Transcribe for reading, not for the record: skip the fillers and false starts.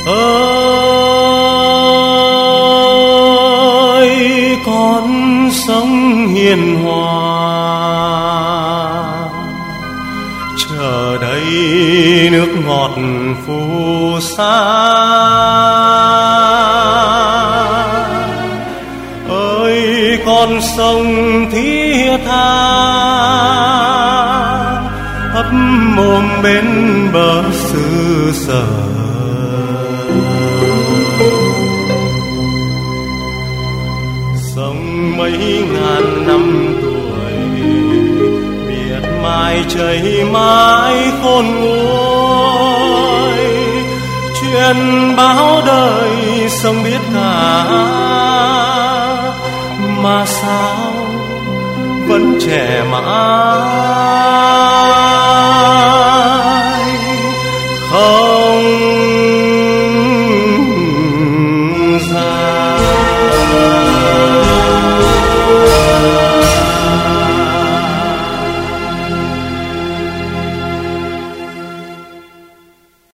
ơi con sông hiền hòa, chờ đây nước ngọt phù sa. Ơi con sông thiết tha, hấp mồm bên bờ xứ sở. Sông mấy ngàn năm tuổi, miệt mài chảy mãi khôn nguôi. Chuyện báo đời sông biết cả, mà sao vẫn trẻ mãi không già.